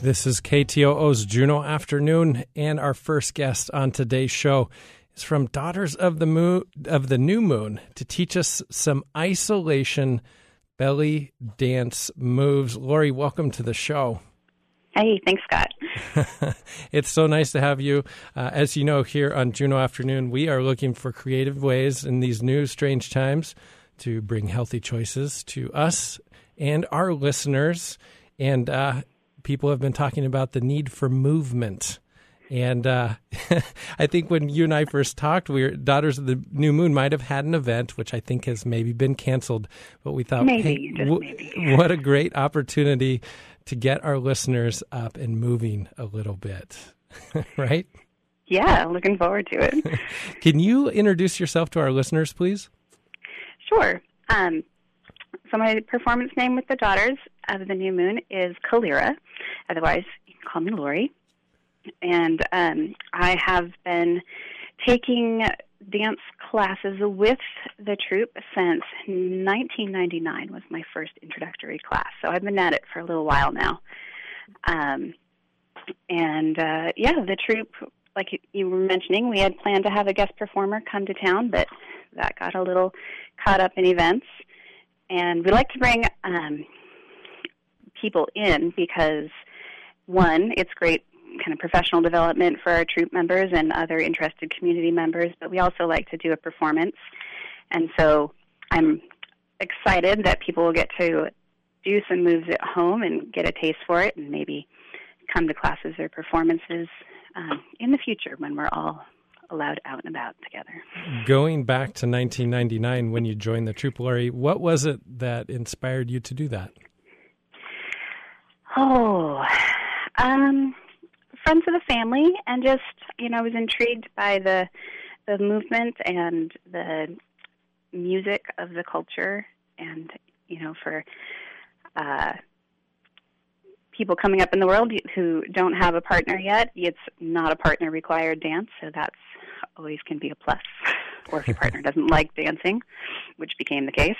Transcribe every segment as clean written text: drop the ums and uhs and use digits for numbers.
This is KTOO's Juneau Afternoon, and our first guest on today's show is from Daughters of the New Moon to teach us some isolation belly dance moves. Lori, welcome to the show. Hey, thanks, Scott. It's so nice to have you. As you know, here on Juneau Afternoon, we are looking for creative ways in these new strange times to bring healthy choices to us and our listeners. And people have been talking about the need for movement. And I think when you and I first talked, Daughters of the New Moon might have had an event, which I think has maybe been canceled. But we thought, maybe. What a great opportunity to get our listeners up and moving a little bit, right? Yeah, looking forward to it. Can you introduce yourself to our listeners, please? Sure. So my performance name with the Daughters of the New Moon is Kalira. Otherwise, you can call me Lori. And I have been taking dance classes with the troupe since 1999 was my first introductory class. So I've been at it for a little while now. The troupe, like you were mentioning, we had planned to have a guest performer come to town, but that got a little caught up in events. And we like to bring people in because, one, it's great kind of professional development for our troupe members and other interested community members, but we also like to do a performance. And so I'm excited that people will get to do some moves at home and get a taste for it and maybe come to classes or performances in the future when we're all allowed out and about together. Going back to 1999 when you joined the troupe, Lori, what was it that inspired you to do that? Friends of the family, and just, I was intrigued by the movement and the music of the culture, and, for people coming up in the world who don't have a partner yet, it's not a partner-required dance, so that's always can be a plus. Or if your partner doesn't like dancing, which became the case.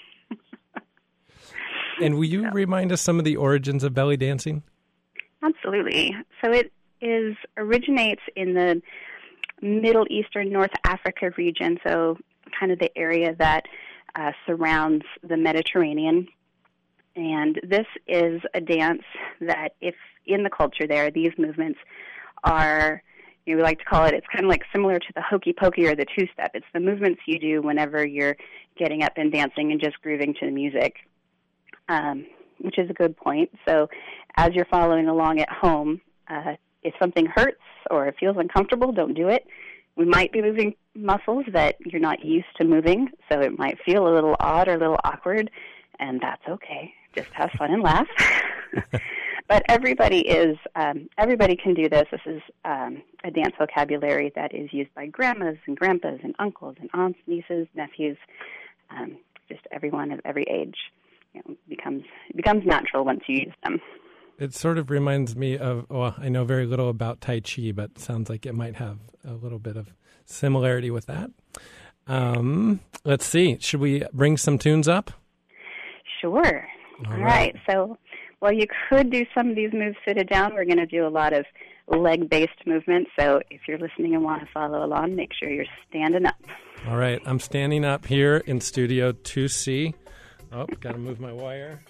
And will you remind us some of the origins of belly dancing? Absolutely. So it originates in the Middle Eastern North Africa region, so kind of the area that surrounds the Mediterranean. And this is a dance that, if in the culture there, these movements are, we like to call it, it's kind of like similar to the hokey pokey or the two-step. It's the movements you do whenever you're getting up and dancing and just grooving to the music, which is a good point. So as you're following along at home, if something hurts or it feels uncomfortable, don't do it. We might be moving muscles that you're not used to moving, so it might feel a little odd or a little awkward, and that's okay. Just have fun and laugh. But everybody can do this. This is a dance vocabulary that is used by grandmas and grandpas and uncles and aunts, nieces, nephews, just everyone of every age. Becomes natural once you use them. It sort of reminds me of, I know very little about Tai Chi, but it sounds like it might have a little bit of similarity with that. Let's see. Should we bring some tunes up? Sure. All right. So, you could do some of these moves seated down. We're going to do a lot of leg-based movements. So if you're listening and want to follow along, make sure you're standing up. All right. I'm standing up here in Studio 2C. Oh, got to move my wire.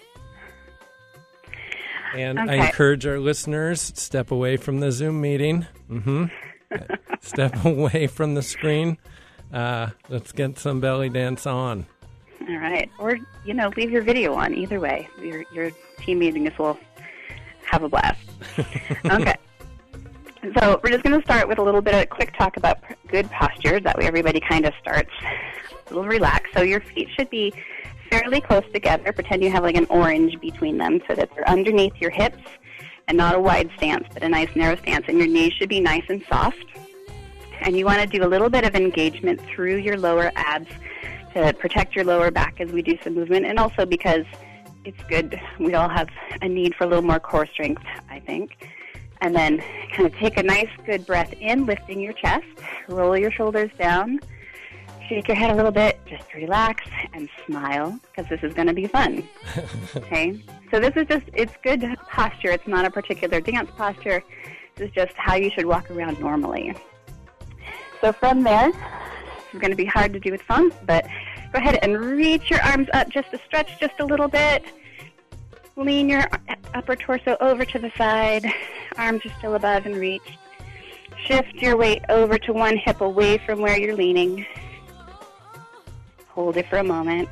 And okay. I encourage our listeners, step away from the Zoom meeting. Step away from the screen. Let's get some belly dance on. All right. Or, leave your video on. Either way, your team meetings will have a blast. Okay. So we're just going to start with a little bit of a quick talk about good posture. That way everybody kind of starts a little relaxed. So your feet should be fairly close together. Pretend you have like an orange between them so that they're underneath your hips, and not a wide stance, but a nice narrow stance. And your knees should be nice and soft. And you want to do a little bit of engagement through your lower abs to protect your lower back as we do some movement, and also because it's good. We all have a need for a little more core strength, I think. And then kind of take a nice, good breath in, lifting your chest. Roll your shoulders down. shake your head a little bit, just relax and smile, because this is going to be fun. Okay? So this is just, it's good posture. It's not a particular dance posture. This is just how you should walk around normally. So from there, it's going to be hard to do with phones, but go ahead and reach your arms up just to stretch just a little bit. Lean your upper torso over to the side. Arms are still above and reached. Shift your weight over to one hip away from where you're leaning. Hold it for a moment.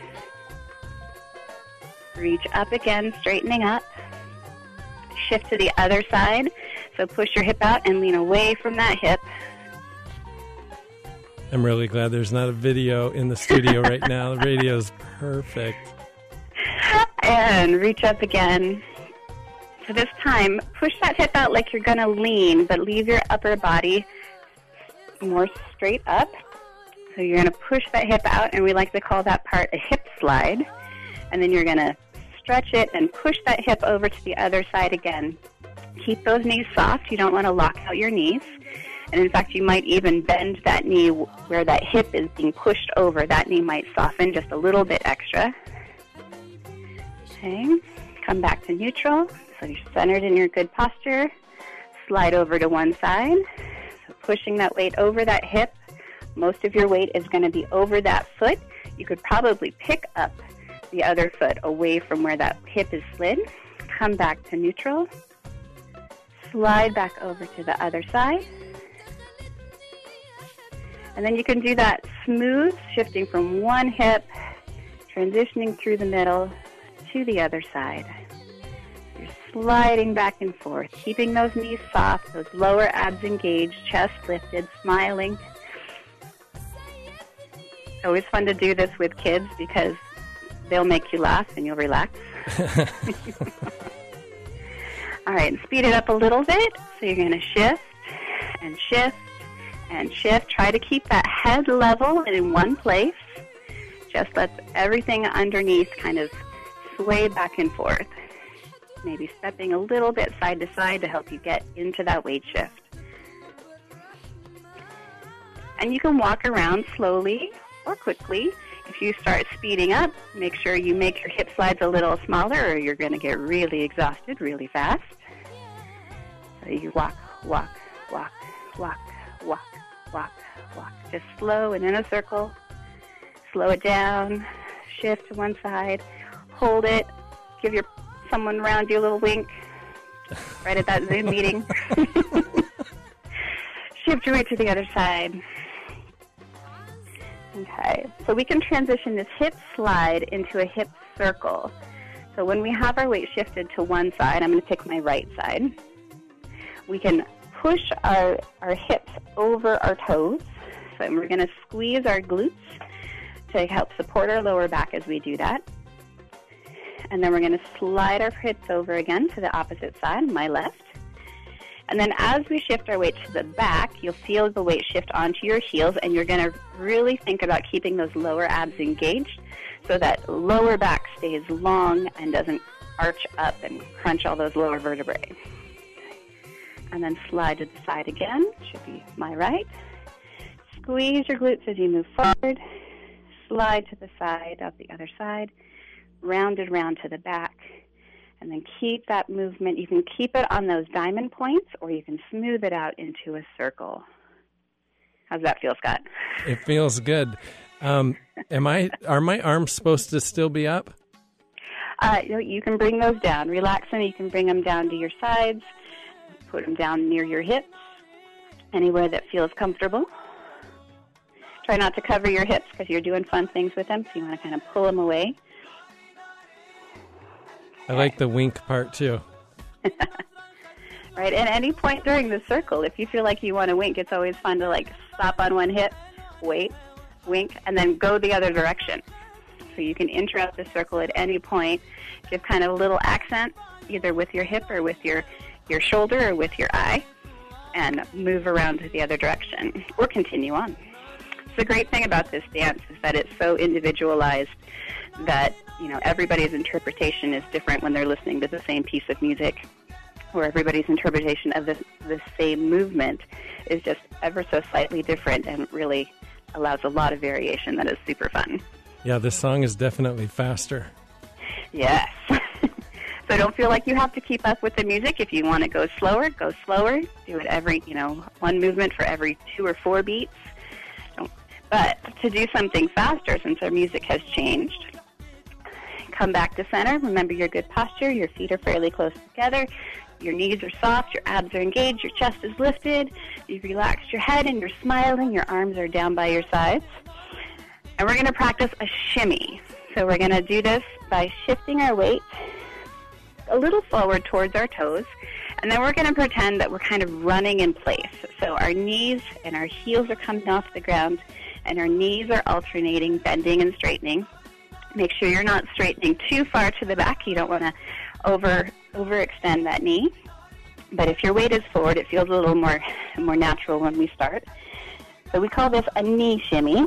Reach up again, straightening up. Shift to the other side. So push your hip out and lean away from that hip. I'm really glad there's not a video in the studio right now. The radio's perfect. And reach up again. So this time, push that hip out like you're going to lean, but leave your upper body more straight up. So you're going to push that hip out, and we like to call that part a hip slide. And then you're going to stretch it and push that hip over to the other side again. Keep those knees soft. You don't want to lock out your knees. And in fact, you might even bend that knee where that hip is being pushed over. That knee might soften just a little bit extra. Okay, come back to neutral. So you're centered in your good posture. Slide over to one side. So pushing that weight over that hip. Most of your weight is going to be over that foot. You could probably pick up the other foot away from where that hip is slid. Come back to neutral. Slide back over to the other side. And then you can do that smooth, shifting from one hip, transitioning through the middle to the other side. You're sliding back and forth, keeping those knees soft, those lower abs engaged, chest lifted, smiling. Always fun to do this with kids because they'll make you laugh and you'll relax. All right, speed it up a little bit. So you're going to shift and shift and shift. Try to keep that head level and in one place. Just let everything underneath kind of sway back and forth. Maybe stepping a little bit side to side to help you get into that weight shift. And you can walk around slowly or quickly. If you start speeding up, make sure you make your hip slides a little smaller or you're going to get really exhausted really fast. So you walk, walk, walk, walk, walk, walk, walk. Just slow and in a circle. Slow it down. Shift to one side. Hold it. Give someone around you a little wink. Right at that Zoom meeting. Shift your weight to the other side. Okay, so we can transition this hip slide into a hip circle. So when we have our weight shifted to one side, I'm going to pick my right side. We can push our hips over our toes. So we're going to squeeze our glutes to help support our lower back as we do that. And then we're going to slide our hips over again to the opposite side, my left. And then as we shift our weight to the back, you'll feel the weight shift onto your heels, and you're going to really think about keeping those lower abs engaged so that lower back stays long and doesn't arch up and crunch all those lower vertebrae. And then slide to the side again, should be my right. Squeeze your glutes as you move forward. Slide to the side of the other side. Rounded round to the back. And then keep that movement. You can keep it on those diamond points, or you can smooth it out into a circle. How's that feel, Scott? It feels good. Are my arms supposed to still be up? You can bring those down. Relax them. You can bring them down to your sides. Put them down near your hips, anywhere that feels comfortable. Try not to cover your hips because you're doing fun things with them, so you want to kind of pull them away. I like the wink part, too. Right, at any point during the circle, if you feel like you want to wink, it's always fun to, stop on one hip, wait, wink, and then go the other direction. So you can interrupt the circle at any point, give kind of a little accent, either with your hip or with your shoulder or with your eye, and move around to the other direction, or continue on. The great thing about this dance is that it's so individualized that, everybody's interpretation is different when they're listening to the same piece of music, or everybody's interpretation of the same movement is just ever so slightly different and really allows a lot of variation that is super fun. Yeah, this song is definitely faster. Yes. So don't feel like you have to keep up with the music. If you want to go slower, go slower. Do it every, one movement for every 2 or 4 beats. But to do something faster, since our music has changed, come back to center. Remember your good posture. Your feet are fairly close together. Your knees are soft. Your abs are engaged. Your chest is lifted. You've relaxed your head and you're smiling. Your arms are down by your sides. And we're going to practice a shimmy. So we're going to do this by shifting our weight a little forward towards our toes. And then we're going to pretend that we're kind of running in place. So our knees and our heels are coming off the ground, and our knees are alternating, bending and straightening. Make sure you're not straightening too far to the back. You don't want to overextend that knee. But if your weight is forward, it feels a little more natural when we start. So we call this a knee shimmy.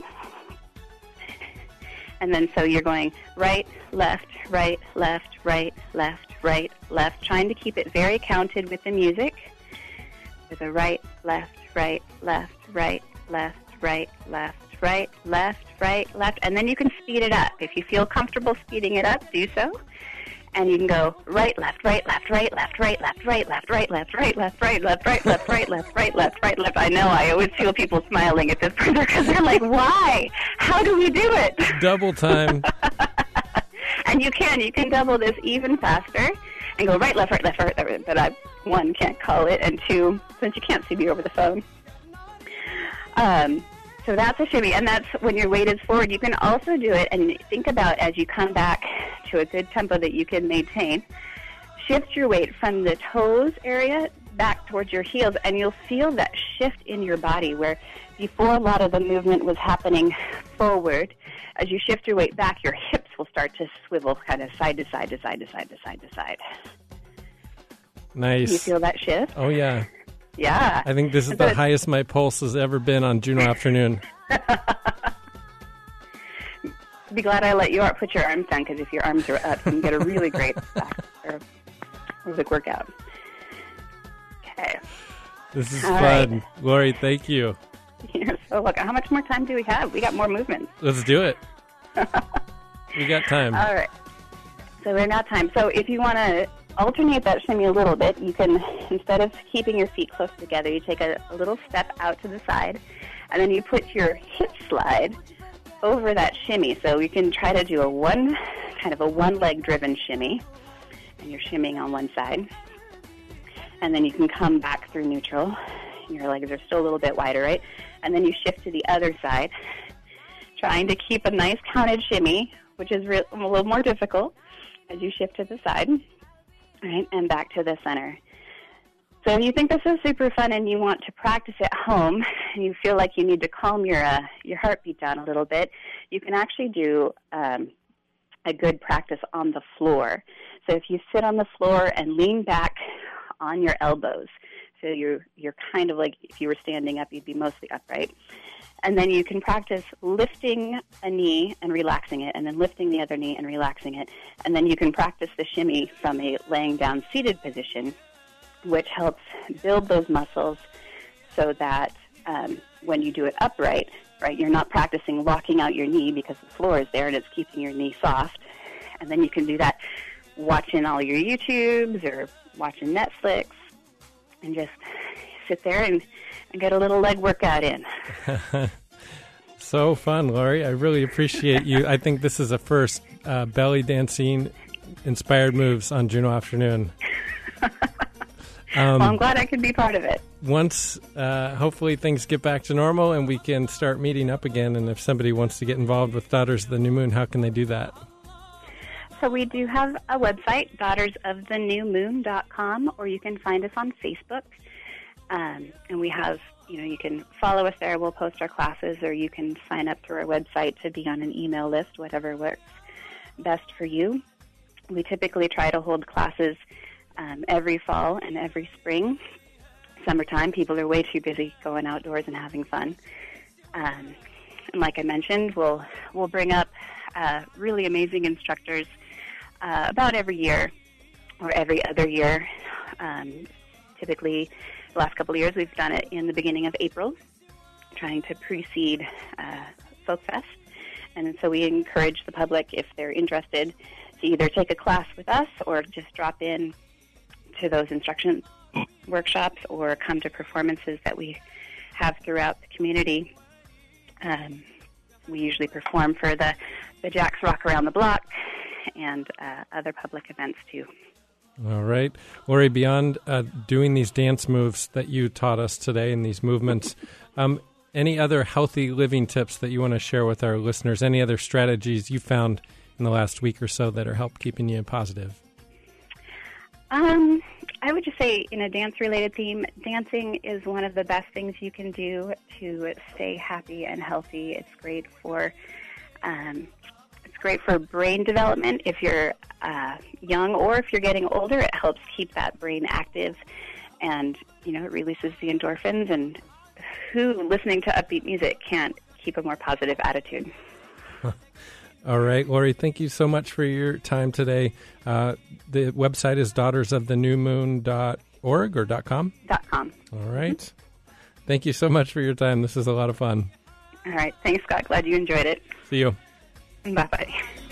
And then so you're going right, left, right, left, right, left, right, left, trying to keep it very counted with the music. With a right, left, right, left, right, left, right, left, right, left, right, left. And then you can speed it up. If you feel comfortable speeding it up, do so. And you can go right, left, right, left, right, left, right, left, right, left, right, left, right, left, right, left, right, left, right, left, right, left, right, left. I know, I always feel people smiling at this point because they're like, why? How do we do it? Double time. And you can double this even faster and go right, left, right, left, right, but I, 1, can't call it, and 2, since you can't see me over the phone. So that's a shimmy, and that's when your weight is forward. You can also do it, and think about as you come back to a good tempo that you can maintain, shift your weight from the toes area back towards your heels, and you'll feel that shift in your body where before a lot of the movement was happening forward. As you shift your weight back, your hips will start to swivel kind of side to side to side to side to side to side. Nice. You feel that shift? Oh, yeah. Yeah. I think this is the highest my pulse has ever been on Juno Afternoon. Be glad I let you put your arms down, because if your arms are up, you can get a really great back or music workout. Okay. This is All fun. right. Lori, thank you. You're so welcome. How much more time do we have? We got more movements. Let's do it. We got time. All right. So we're got time. So if you want to alternate that shimmy a little bit, you can, instead of keeping your feet close together, you take a little step out to the side, and then you put your hip slide over that shimmy. So you can try to do a one-leg driven shimmy, and you're shimmying on one side. And then you can come back through neutral. Your legs are still a little bit wider, right? And then you shift to the other side, trying to keep a nice counted shimmy, which is a little more difficult as you shift to the side, right, and back to the center. So if you think this is super fun and you want to practice at home and you feel like you need to calm your heartbeat down a little bit, you can actually do a good practice on the floor. So if you sit on the floor and lean back on your elbows, so you're kind of like if you were standing up, you'd be mostly upright. And then you can practice lifting a knee and relaxing it, and then lifting the other knee and relaxing it. And then you can practice the shimmy from a laying down seated position, which helps build those muscles so that when you do it upright, right, you're not practicing locking out your knee because the floor is there and it's keeping your knee soft. And then you can do that watching all your YouTubes or watching Netflix and just sit there and get a little leg workout in. So fun, Lori. I really appreciate you. I think this is a first belly dancing inspired moves on Juno Afternoon. Well, I'm glad I could be part of it. Once, hopefully, things get back to normal and we can start meeting up again. And if somebody wants to get involved with Daughters of the New Moon, how can they do that? So we do have a website, daughtersofTheNewMoon.com, or you can find us on Facebook. And we have, you can follow us there. We'll post our classes, or you can sign up through our website to be on an email list, whatever works best for you. We typically try to hold classes every fall and every spring. Summertime, people are way too busy going outdoors and having fun. And like I mentioned, we'll bring up really amazing instructors about every year or every other year. Typically, the last couple of years, we've done it in the beginning of April, trying to precede Folk Fest. And so we encourage the public, if they're interested, to either take a class with us or just drop in to those instruction workshops or come to performances that we have throughout the community. We usually perform for the Jacks Rock Around the Block and other public events too. All right. Lori, beyond doing these dance moves that you taught us today and these movements, any other healthy living tips that you want to share with our listeners? Any other strategies you found in the last week or so that are help keeping you positive? I would just say, in a dance-related theme, dancing is one of the best things you can do to stay happy and healthy. It's great for brain development. If you're young or if you're getting older, it helps keep that brain active, and it releases the endorphins. And who, listening to upbeat music, can't keep a more positive attitude? All right, Lori, thank you so much for your time today. The website is daughtersoftheNewMoon.org or .com? .com. All right. Thank you so much for your time. This is a lot of fun. All right. Thanks, Scott. Glad you enjoyed it. See you. Bye-bye.